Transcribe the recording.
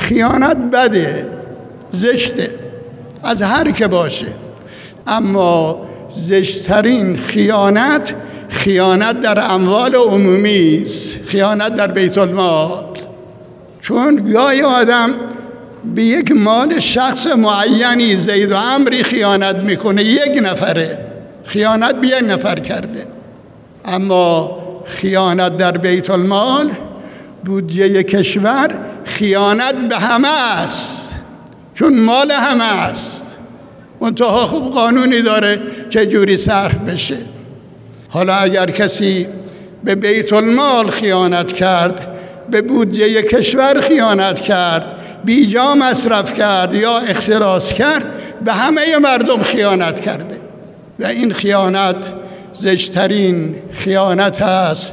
خیانت بده، زشته، از هر که باشه، اما زشترین خیانت در اموال عمومی است، خیانت در بیت المال. چون گاهی آدم به یک مال شخص معینی زید و عمری خیانت میکنه، یک نفره خیانت به یک نفر کرده، اما خیانت در بیت المال، بودجه کشور، خیانت به همه است، چون مال همه است، منتها خوب قانونی داره چه جوری صرف بشه. حالا اگر کسی به بیت المال خیانت کرد، به بودجه کشور خیانت کرد، بیجا مصرف کرد یا اختلاس کرد، به همه مردم خیانت کرده و این خیانت زشترین خیانت است